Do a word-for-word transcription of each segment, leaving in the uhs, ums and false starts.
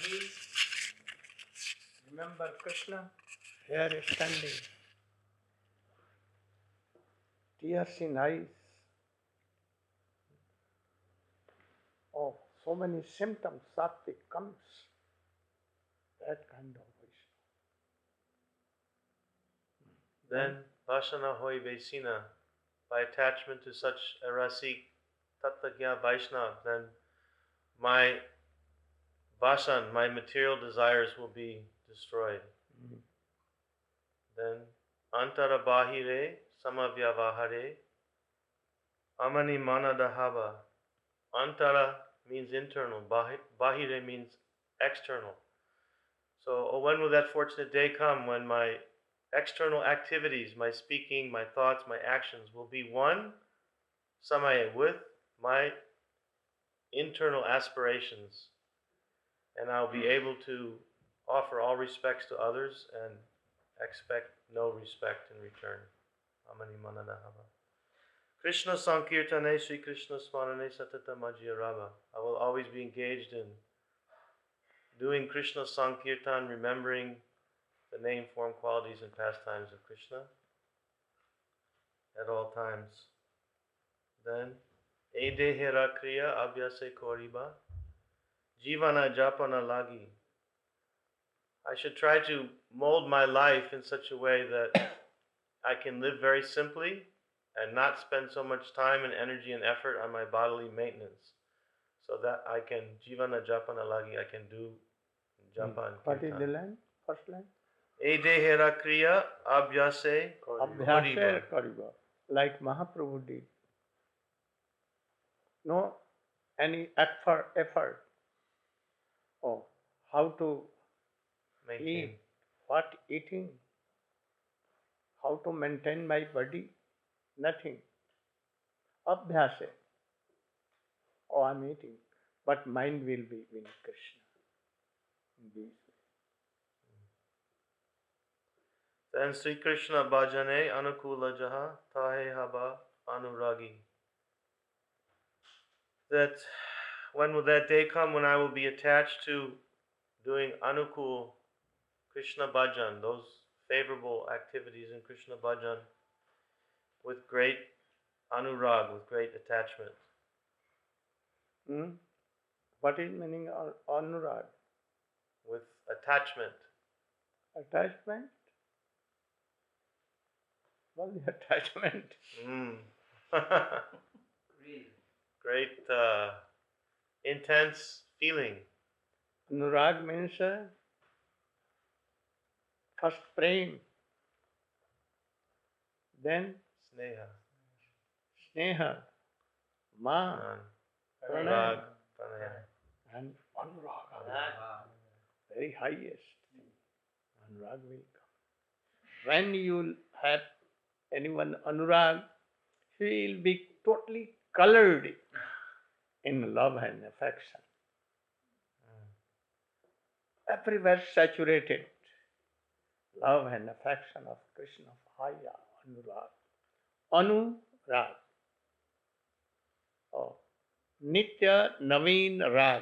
he remember Krishna here standing, tears in eyes. Oh, so many symptoms, sattvic comes. That kind of Vaishnava. Then Vasana Hoi Vesina, by attachment to such a Rasik Tattagya Vaishnava, then my Vasan, my material desires will be destroyed. Mm-hmm. Then Antara Bahire Samavyavahare Amani Manadahava. Antara means internal, Bahire means external. So oh, when will that fortunate day come when my external activities, my speaking, my thoughts, my actions will be one samaya with my internal aspirations, and I'll be able to offer all respects to others and expect no respect in return. Amani Manadahava. Krishna Sankirtane Sri Krishna Smarane Satata Majiyarava. I will always be engaged in doing Krishna Sankirtan, remembering the name, form, qualities, and pastimes of Krishna at all times. Then, Edehera Kriya Abhyase Koriba Jivana Japana Lagi. I should try to mold my life in such a way that I can live very simply and not spend so much time and energy and effort on my bodily maintenance, so that I can Jivana Japana Lagi, I can do Japa and Kirtan. What is the line? First line? Edehera Kriya Abhyase Abhyase Kariba. Like Mahaprabhu did. No any effort, effort. Oh, how to maintain. Eat, what eating, how to maintain my body, nothing. Abhyase. Oh, I'm eating, but mind will be with Krishna. This way. Then Sri Krishna Bhajane Anukula Jaha Tahe Haba Anuragi. That when will that day come when I will be attached to doing Anukul Krishna Bhajan, those favorable activities in Krishna Bhajan, with great anurag, with great attachment. Hmm? What is meaning of anurag? With attachment. Attachment? What is attachment? Mm. Great uh, intense feeling. Anurag means uh, first praying, then Sneha, Sneha, Ma, Pranay, and Anuraga, very highest. Anurag will come. When you have anyone Anurag, he will be totally colored in love and affection. Everywhere saturated. Love and affection of Krishna, Haya, Anurag. Anurag. Oh. Nitya Naveen Rag.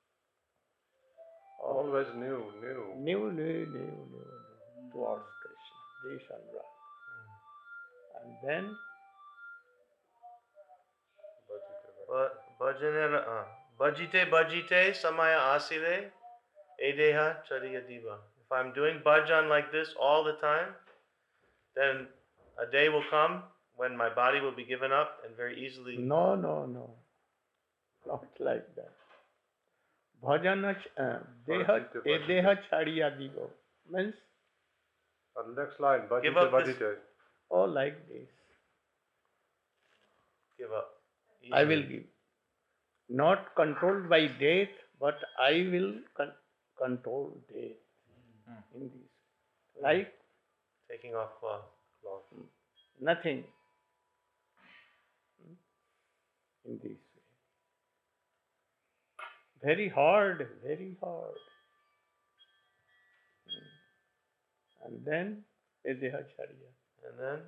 Oh. Always new, new. New, new, new, new, new. Towards Krishna. This Anurag. And then Bhajane Bhajite Bhajite Samaya Asile Edeha Chariya Diva. If I'm doing bhajan like this all the time, then a day will come when my body will be given up and very easily. No, no, no. Not like that. Bhajana uh, Deha Edeha Chariya Diva means. And next line, Give up Bhajite. this. Oh, like this. Give up. Easily. I will give. Not controlled by death, but I will con- control death. Mm. In this. Like? Taking off cloth. cloth. Nothing. In this way. Very hard, very hard. And then, Edehacharya. And then,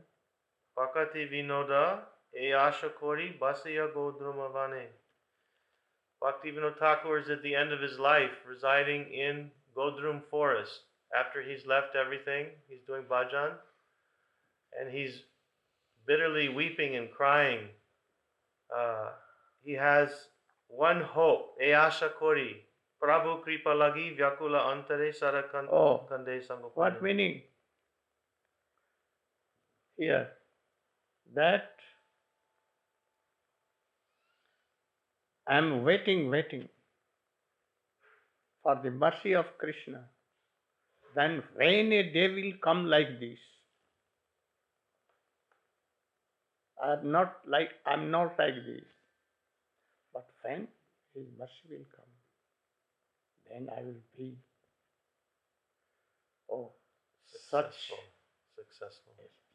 Pakati Vinoda Eyasha Kori Basaya Godrumavane. Bhaktivinoda Thakur is at the end of his life residing in Godrum forest. After he's left everything, he's doing bhajan, and he's bitterly weeping and crying. Uh, he has one hope, E asha kori, Prabhu kripa lagi vyakula antare sarakan Oh, kande sangopani. what meaning? Here, that I am waiting, waiting for the mercy of Krishna. Then when a day will come like this, I am not like I am not like this. But when His mercy will come, then I will be oh such Successful. Successful.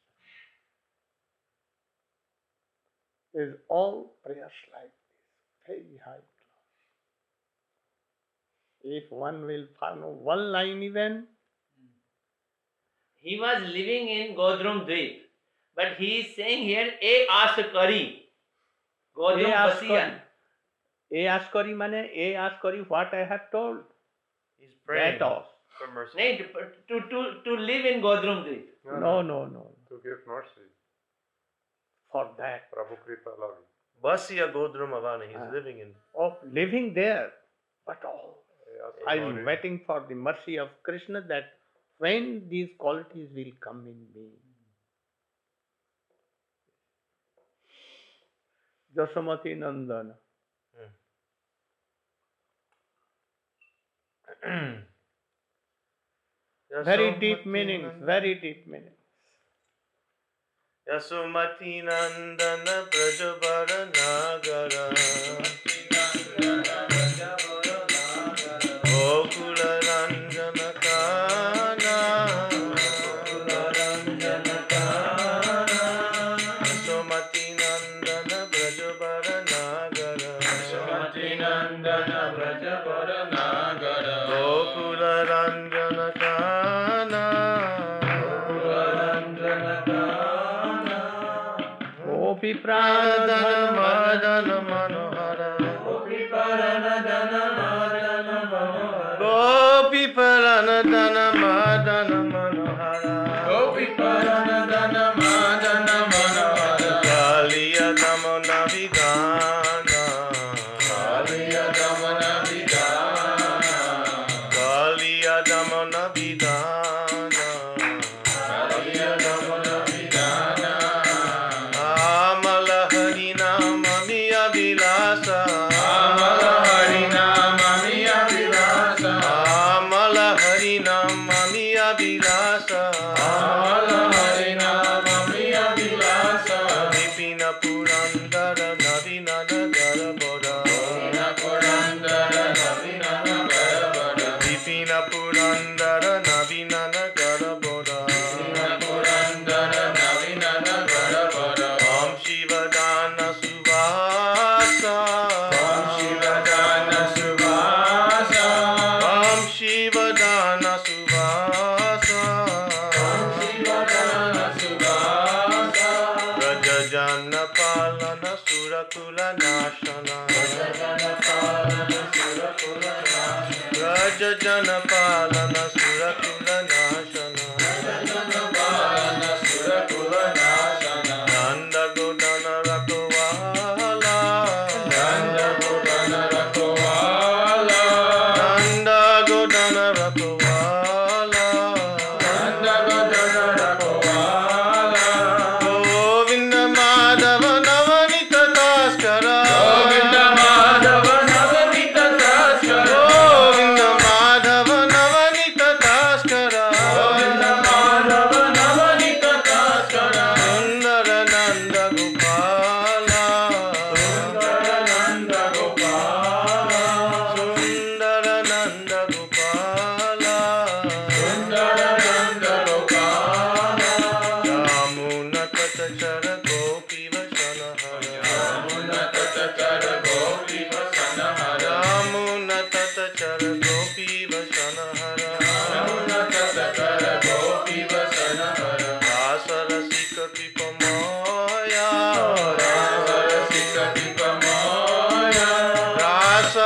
is all prayers like this, very high class. If one will follow one line even, He was living in Godrum Dweep, but he is saying here, E ask kari. Godrum A ask Basiyan. A ask kari mane, A ask kari what I have told. He's praying That all. for mercy. Nahin, to, to, to, to live in Godrum Dweep. No, no, no. To give mercy. For that. Prabhu Kripa Lagi. Basya Godrum Avani, he's Ah. living in. Of living there, but all. Yes, I Lord. am waiting for the mercy of Krishna that when these qualities will come in me. Jashamati Nandana. Very deep meanings, very deep meanings. Yasumati Nandana Prajabara Nagara Gokula Ranjana Kana Yasumati Nandana Prajabara Nagara Gokula Ranjana Kana Gopi Pranadana Pranadana Madana Manohara Gopi Paranadana Madana Manohara Kaliya Damona Vidana Kaliya Damona Vidana Amala Harinama Miya Vilasa Amala Harinama Miya Vilasa Vipina Purandara Navina Nagara Boda Vipina Purandara Navina Nagara Boda Om Shivadana Suvasa Om Shivadana Suvasa Rajajana Palana Surakula Nashana Rajajana Palana Surakula Nashana Nanda Godana Rakovala Nanda Godana Rakovala Govinda Madhava Navanita Taskara Govinda Madhava Navanita Taskara Sundara Nanda Gopala Sundara Nanda Gopala Yamuna Tatachara Gopi Vasanahara Yamuna Tatachara Gopi Vasanahara Rasarasika Pipamoya Rasarasika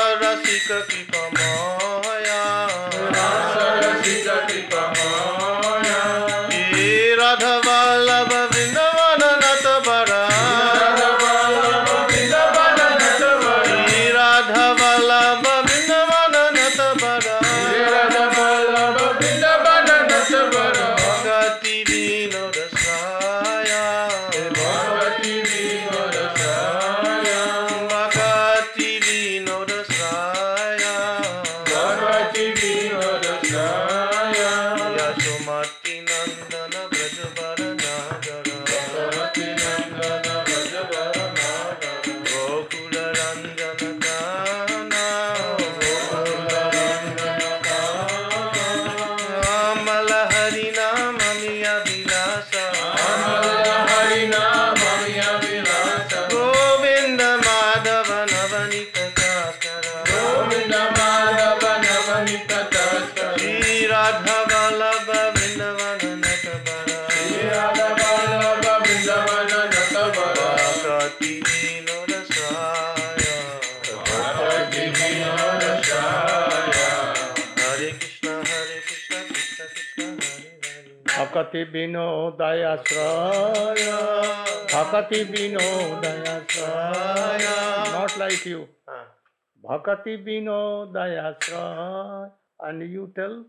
Rasika Kripa Maya Rasa Rasika Kripa Maya Shri Radha Vallabha Vrindavana Natabara Radha Vallabha Vrindavana Natabara Shri Radha Vallabha Vrindavana Natabara Radha Vallabha Vrindavana Natabara Bhakti Vinoda Saya Bhagavati Vinoda Saya Bhakti Vinoda Saya Bhagavati Vinoda Saya Yasomati Nandana Brajavara Nagara Bhagavati Nandana Vrajavara Nagara Gokula Ranjana Kana Gokula Rangana Kana Amala Harinamami Abhilasa Amala Harinamami Abhilasa Govinda Madhava Navanita Kaskara Govinda Madhava Navanita Taskara Shri Radha Vallabha Vrindavana Natabara Shri Radha Vallabha Vrindavana Natabara Bhakti Vinoda Saya Bhakti Vinoda Saya Hare Krishna Hare Krishna Krishna Krishna Hare Hare Bhakati Vinodaya Sraya, Bhakati Vinodaya Sraya, not like you. Ah. Bhakati Vinodaya Sraya, and you tell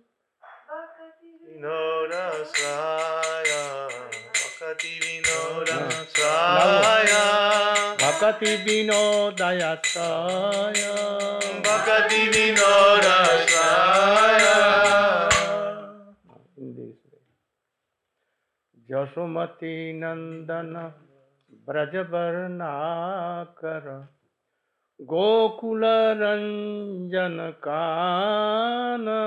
Vinoda Saya Bhakti Vinoda Ah. Saya Bhakati Vinodaya Sraya, Bhakti Vinoda Saya in this way. Jasomati Nandana Brajavarnakara Gokula Ranjana Kana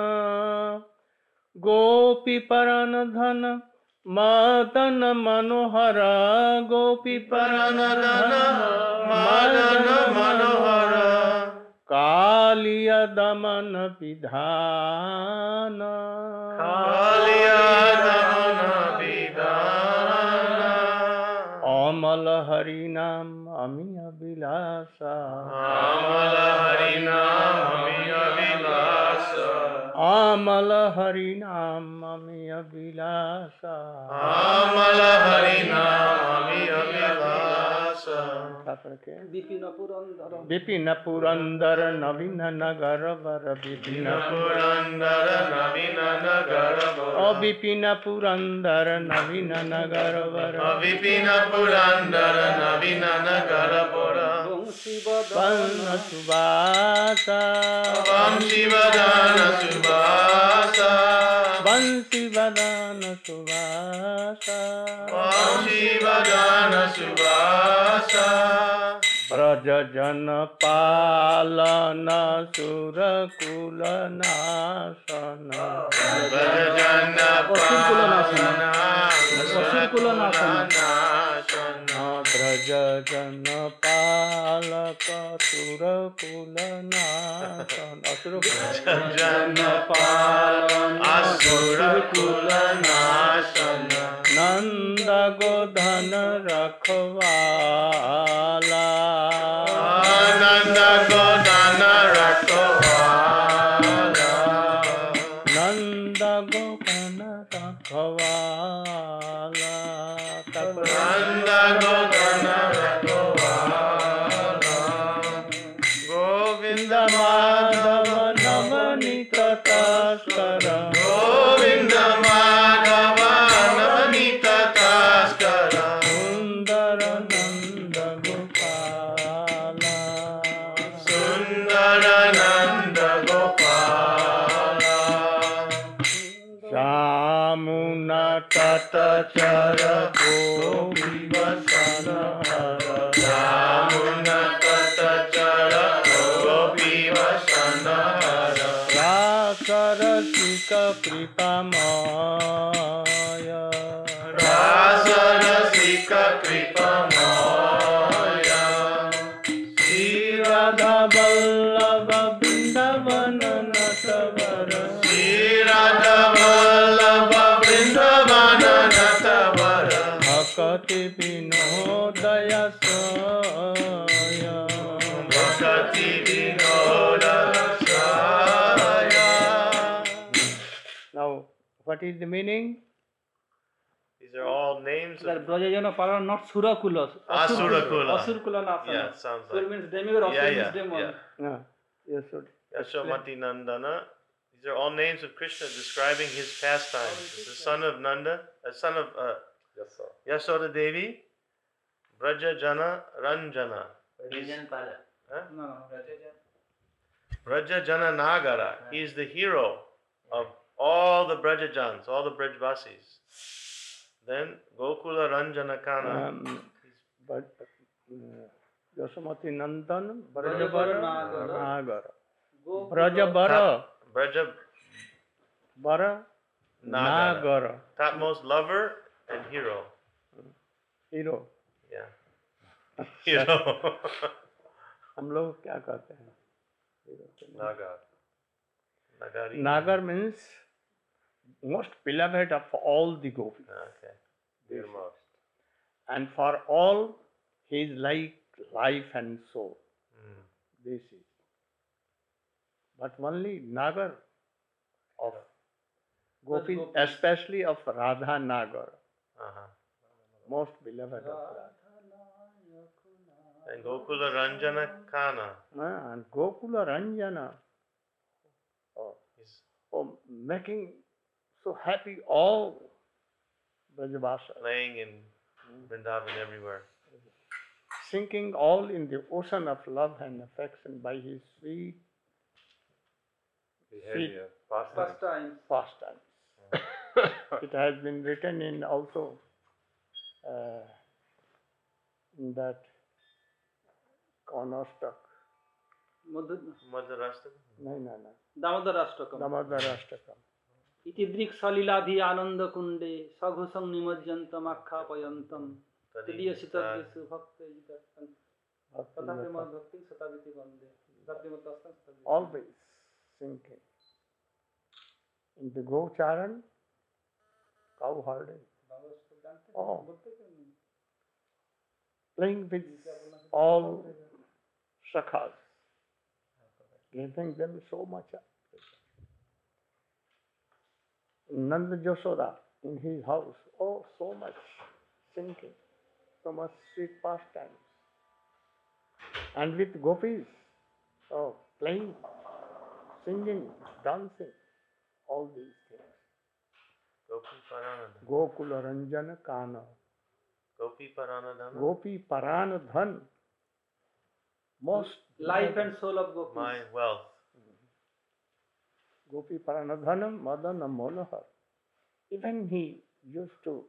Gopi Paranadhana Madana Manohara Gopi Paranadhana Paranadhana Madana Manohara Kaliya Damana Pidhana Kaliya Damana Vidana Amala Harinam Amiya Vilasa Amala Harinam Amiya Vilasa Amala Harinam Amiya Vilasa Amala Harinam Amiya Vilasa Vipina Purandara Navina Nagaravara Vipina Purandara Navina Nagarava O Vipina Purandara Navina Nagaravara Avipina Purandara Navina Nagarapura Vanna Subhasa Vamsi Vadana Subhasa Vansi Vadana Subhasa Vamsi Vadana Subhasa Braja Jana Palana Surakula Nasana Bhajana Palana Surakulanasana Braja Jana Palaka Surakula Nasana Bhajana Palana Asurakulanasana Nanda Godhana Rakhwala Ananda Godana Rakhavala Nanda Godhana Rakhwala Nanda Godana Rakhavala Govinda Madhava Navanita Taskara Govinda Madhava Navanita Taskara Sundara Nanda Gopala Sundara Nanda Gopala Shamuna Tata Chara Gopi Vasana Hara Ramuna Tata Chara Gopi Vasana Hara Rasarasika Kripamaya Rasa Rasika Kripa Maya Shri Radha Vallabha Vrindavana Natavara Shri Radha Vallabha Vrindavana Natavara Bhakati Vinodaya Saya Bhakti Vinoda What is the meaning? These are all names That of Brajajana Parana, not Surakula. Asurakula. Asurkula Nasana. Yeah, it sounds Sur like. means demigod, Asur Yeah, means yeah, demon. yeah. No, you should explain. Yashomati Nandana. These are all names of Krishna describing his pastimes. As the son of Nanda, a son of uh, Yes, sir. Yasoda Devi, Braja Jana Ranjana. Ranjan Pala. No, no. Braja Jana Nagara. He is the hero of all the Brajajans, all the Brajvasis. Then Gokula Ranjana Kana. Um, but uh, Yasomati Nandan Brajabara Brajabara Nagara. Nagara. Go Brajabara Braja Bara Nagara. Nagara. Topmost lover and hero. Hero. Yeah. Hero. हम लोग क्या कहते हैं? Hero के लिए। Naga. Nagari. Nagar means most beloved of all the gopis. Okay. Dear most. And for all, he is like life and soul. Mm. This is. But only Nagar of gopis, gopis. especially of Radha Nagar, Uh-huh. most beloved of Radha. And Gokula Ranjana Kana. Ah, and Gokula Ranjana, oh, He's oh, making so happy all Brajavasa, playing in Vrindavan everywhere. sinking all in the ocean of love and affection by his sweet Behavior. Past First time. pastimes. It has been written in also uh, in that Kaunastak. Madhu- Madharashtra. No, no, no. Damodarashtakam. Damodarashtakam. इति दृक्सलिलाधि आनंद कुंडे सघोषं निमज्जन्तं आख्यापयन्तं तदीयसितद्विषु भक्तैः तथा प्रेमभक्ति सताविति वन्दे भक्तिमतस्तं सताविति Always sinking in the Gocharan, cow herding, Oh. playing with all shakhas, giving them so much affection. Nanda Yashoda in his house, oh, so much singing, so much sweet pastimes. And with gopis, oh, playing, singing, dancing, all these things. Gopi Paranadhan. Gokula Ranjana Kana, Gopi Paranadhan. Gopi Paranadhan, most life and soul of gopis. My wealth. Gopi Paranadhanam Madana Monohar. Even he used to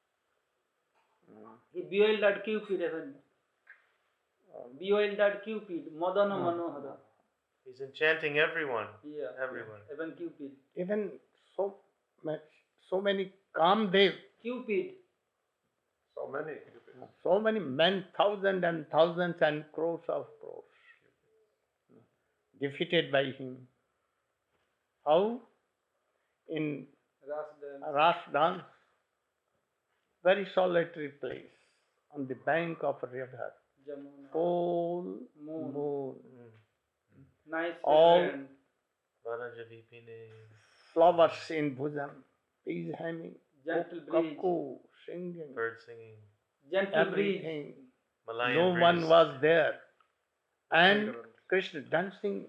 He bewailed that Cupid even. Bewailed that Cupid, Madana Manohara. He's enchanting everyone. Yeah. Everyone. Even Cupid. even so much, so many Kamdev, Cupid. So many. so many men, thousands and thousands and crores of crores, defeated by him. How? In Ras dance. Ras dance, very solitary place on the bank of a river, Jamuna. full Moon. moon, Nice all- and Varajadipine. flowers in bosom, peas hemming, gentle breeze. cuckoo singing, Bird singing. Gentle breeze. everything. Malayan No breeze. one was there. And Krishna dancing,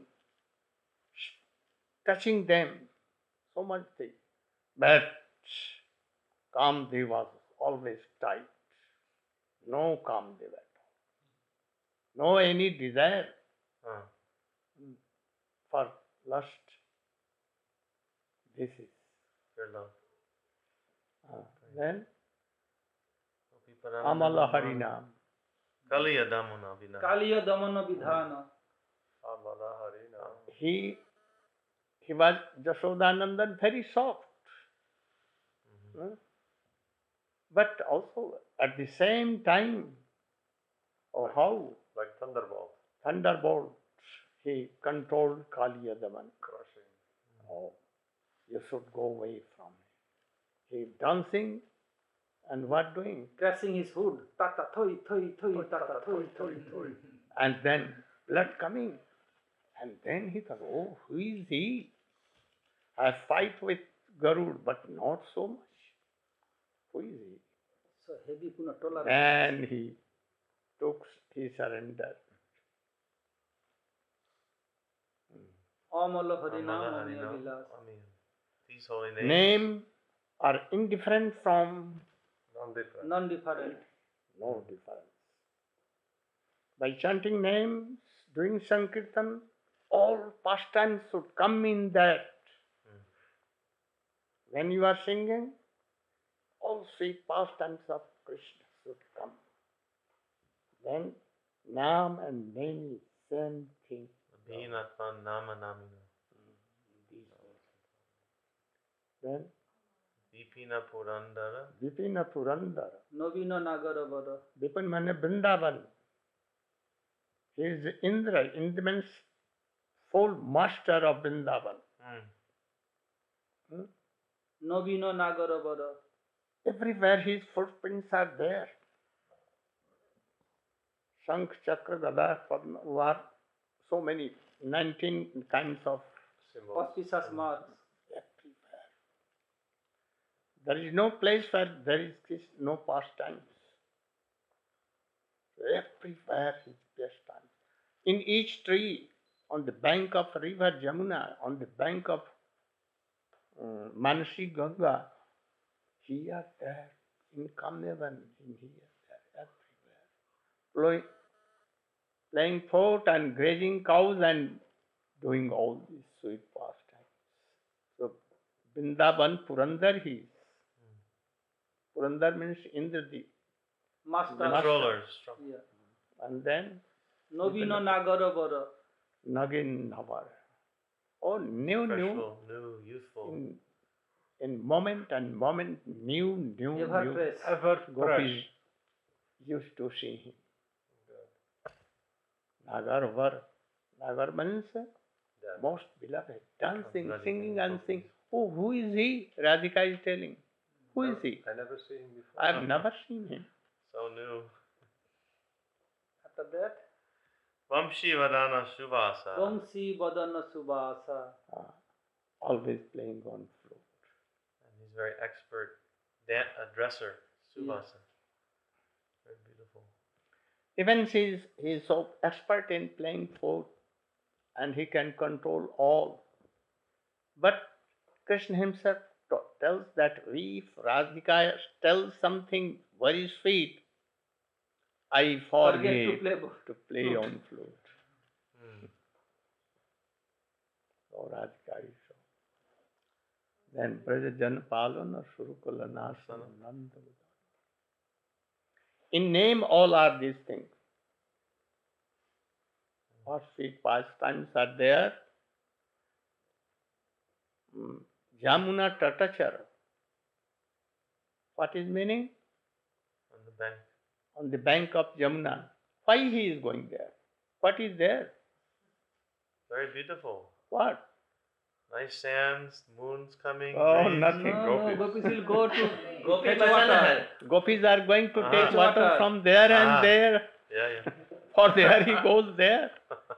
touching them, so much thing. But Kamdev was always tight. No Kamdev at all. No any desire Huh. for lust. This is. Your love. Uh, then Gopi Paranadhan. Amala Harinam. Kaliya Damona Vina. Kaliya Damana Vidhana. Amala Harina. He he was Jashodanandan, very soft. Huh? But also at the same time, oh how Like thunderbolt. thunderbolt, he controlled Kaliya Daman. Crushing. Oh, you should go away from him. He dancing and what doing? Crashing his hood. Tata thoi thoi thoi tata thoi thoi thoi. And then blood coming. And then he thought, oh, who is he? I fight with Garud, but not so much. Who is he? So heavy kuna tolerance. And he took, he surrendered. Amala Harinam Amala Amiya Harinam Vilas. Amiya. These holy names. Name are indifferent from Non-different. Non-different. no difference. By chanting names, doing Sankirtan, all pastimes should come in that. When you are singing, all three pastimes of Krishna should come. Then Nam and Name is same thing. Abhinatman Nama Namina. These words. Then Vipina Purandara. Vipina Purandara. Novina Nagaravara. Vipin mane Vrindavan. He is Indra, Indra means full master of Vrindavan. Hmm. Hmm? Novina Nagaravara. Everywhere his footprints are there. Shankh, Chakra, Gada, Padma, are so many, nineteen kinds of Symbols. Auspicious marks. everywhere. There is no place where there is this, no pastimes. Everywhere is pastime. In each tree, on the bank of river Jamuna, on the bank of um, Manasi Ganga, here, there, in Kamyavan, in here, there, everywhere. Playing, playing fort and grazing cows and doing all these sweet pastimes. So, Vrindavan Purandar he is. Purandar means Indradeep. Master. Controllers. Yeah. And then Novina Nagaravara. Nagin Navar. Oh, new, new. Freshful, new, youthful. In, in moment and moment, new, new, Ever new. fresh. Ever Gopis fresh. used to see him. Nagar Var. Nagar means Yeah. most beloved. Dancing, Radhika singing is and Gopis. singing. Oh, who is he? Radhika is telling. Who is he? I never see him before. I have never seen him. So new. After that, Vamshi Vadana Subhasa. Vamsi Vadana Subhasa. Ah, always playing on flute. And he's very expert dan- a dresser. Subhasa. Very beautiful. Even he is, he is so expert in playing flute and he can control all. But Krishna himself t- tells that if Radhika tells something very sweet, I Forget forget to play. to play flute. on flute. Hmm. So Radhika is so. Then Braja Jan Palana Surukula Nasana Nanda. In name, all are these things. What sweet pastimes are there? Hmm. Jamuna Tatachara. What is meaning? On the bank. On the bank of Jamuna. Why he is going there? What is there? Very beautiful. What? Nice sands, moon's coming. Oh, breeze. nothing. No, no, Gopis will go to Gopi fetch Basana water. Har. Gopis are going to Ah. take water Water. from there and Ah. there. Yeah, yeah. For there he goes there.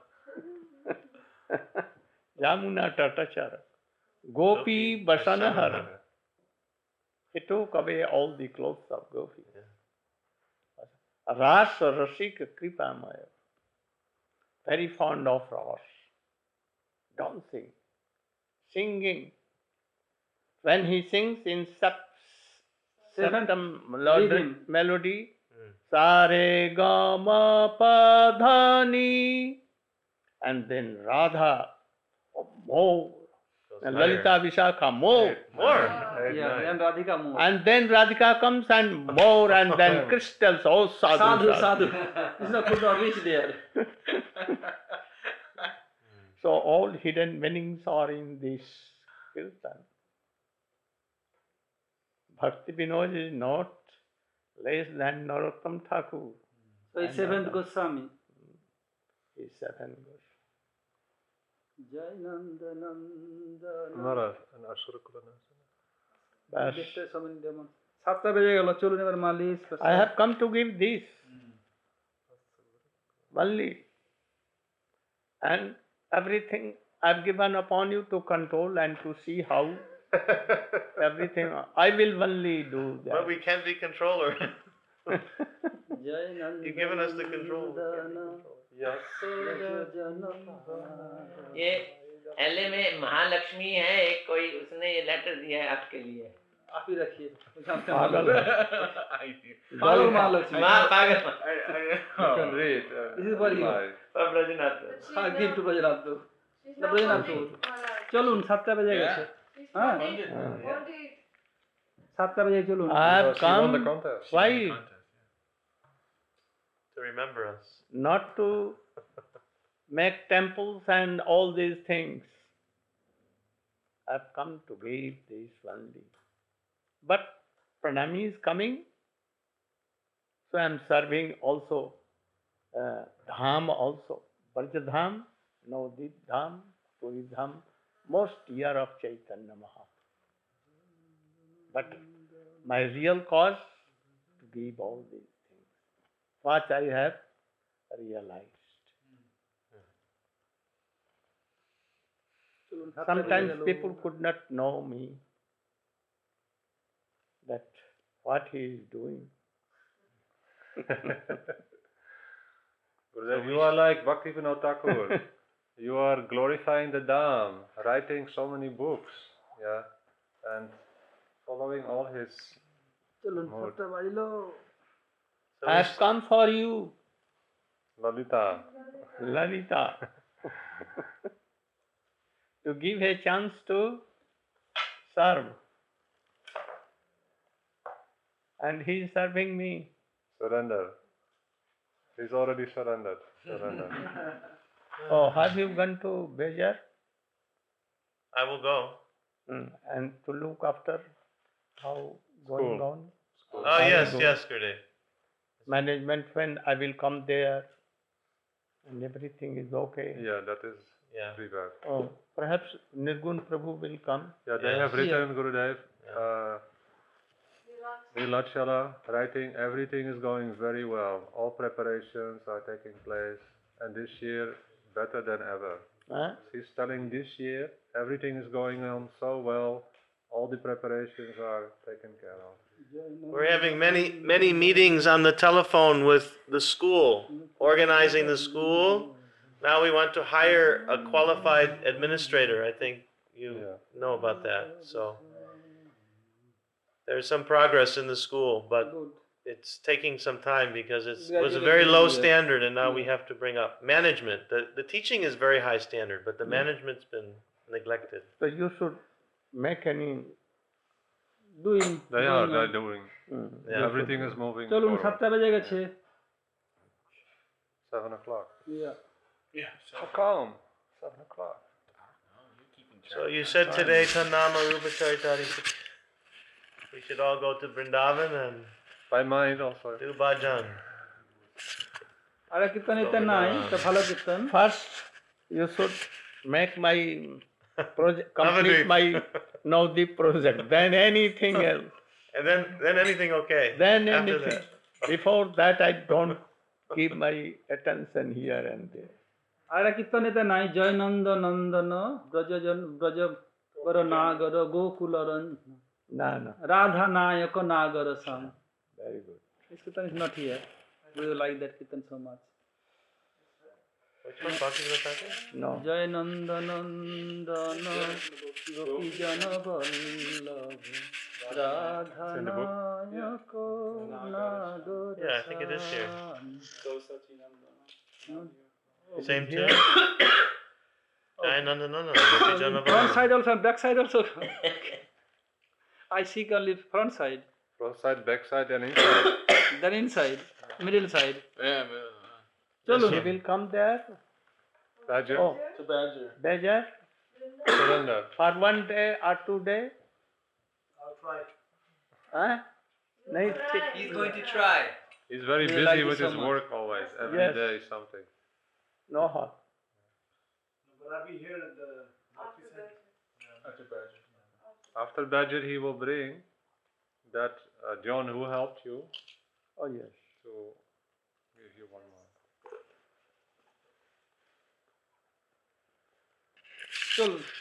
Jamuna Tatachara. Gopi Basanahar. He took away all the clothes of Gopi. Ras Rasik Kripamaya. Very fond of Ras. Dancing, singing. When he sings in sep- Seventh septum melody, rhythm. melody Hmm. Sare Gama Padhani, and then Radha, oh, more, Goes and higher. Lalita Vishakha, more, More. At Yeah, night. then Radhika move. and then Radhika comes and more, and then crystals, oh sadhu, Sadhu, sadhu. Krishna could not reach there. So all hidden meanings are in this kirtan. Bhakti Vinod is not less than Narottam Thakur. So it's seventh Goswami. He is seven Goswami. Jai Nanda Nanda. Not a, an Ashurukula Nasana. Bas. There's so many demons. সাতটা বেজে গেল চলুন এবার মালিশ I have come to give this. Only. And everything I've given upon you to control and to see how everything. I will only do that. But we can't be controller. Jai Nand You've given us the control. ये L A में महालक्ष्मी है एक कोई, उसने ये letter दिया है आपके लिए। आप ही रखिए। पागल पागल महालक्ष्मी। माँ पागल। You can read. Uh, This is for you. live. पर ब्रजनाथ। हाँ, give to ब्रजनाथ दो। ना ब्रजनाथ दो। चलो सातटा बजे गए। हाँ। सातटा बजे चलो। I have Because he won the come. contest. Why? To remember us. Not to make temples and all these things. I've come to give this only. But Pranami is coming, so I am serving also uh, Dham also. Brajadham, Navadip Dham, Puri Dham, most year of Chaitanya Mahaprabhu. But my real cause to give all these things, what I have realized. Sometimes people could not know me, that what he is doing. Gurudev, you are like Bhaktivinoda Thakur. You are glorifying the Dham, writing so many books, yeah, and following all his चलो mood. सातटा बजे लो। So I we have come for you, Lalita. Lalita, to give a chance to serve. And he is serving me. Surrender. He's already surrendered. Surrender. Oh, have you gone to Bejar? I will go. Mm, and to look after how going School. on? Oh I will yes, go. yes, Gurudev. Management when I will come there and everything is okay. Yeah, that is Yeah. prepared. Oh, perhaps Nirgun Prabhu will come. Yeah, they Yeah. have written, Gurudev, Yeah. uh, Nilachala, writing, everything is going very well. All preparations are taking place, and this year better than ever. Huh? He's telling this year everything is going on so well, all the preparations are taken care of. We're having many, many meetings on the telephone with the school, organizing the school. Now we want to hire a qualified administrator. I think you Yeah. know about that. So there's some progress in the school, but Good. it's taking some time because it's, it was a Gradually very low getting there. standard, and now we have to bring up management. The the teaching is very high standard, but the management's been neglected. So you should make any. Doing. They are, they're doing. Mm, Yeah. Everything is moving चलो forward. सातटा बजे गए। Seven o'clock. Yeah. How come? Seven o'clock. So you said today, Tanama Rupa Charitari, we should all go to Vrindavan and By mind also. do bhajan. अरे कीर्तन इतना नहीं तो भालो कीर्तन। First, you should make my project, complete my Navdeep project, then anything else. And then, then anything okay. Then after anything. that. Before that, I don't keep my attention here and there. अरे कीर्तन इतना नहीं। जय नंद नंदन ब्रज जन ब्रज गर नागर Gokul No, no. Radha नायक नागर सम। Very good. This kirtan is not here. We like that kirtan so much. Which one? Bhaktivinoda Thakur? No. जय नंद नंदन गोपी जन Vallabh Radha in the book? नायक नागर Yeah, I think it is here. Some. Same Here? tune? Jai Nanda Nanda. Gopi Jana Front Vallabha. side also, back side also. I seek only front side, Front side, back side, and inside. then inside, middle side. Yeah, चलो He will come there. Badger, Oh, to Badger. Bejar, surrender. for one day or two days. I'll try. Huh? Nahi, He's going to try. He's very We busy like it with so his much. work always. Every day Yes. something. no harm. But I'll be here at the Bhakti Center. After Badger. After Badger, he will bring that uh, John who helped you Oh, yes. to give you one more. चलो